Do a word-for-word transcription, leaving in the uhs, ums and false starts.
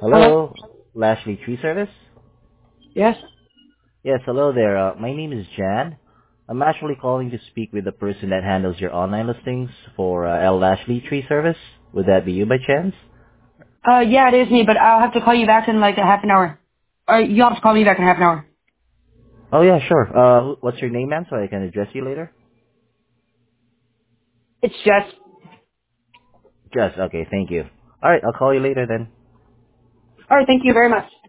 Hello? Hello, Lashley Tree Service? Yes? Yes, hello there. Uh, my name is Jan. I'm actually calling to speak with the person that handles your online listings for uh, L. Lashley Tree Service. Would that be you by chance? Uh, yeah, it is me, but I'll have to call you back in like a half an hour. Or you'll have to call me back in half an hour. Oh yeah, sure. Uh, what's your name, ma'am, so I can address you later? It's Jess. Just, okay, thank you. Alright, I'll call you later then. Alright, thank you very much.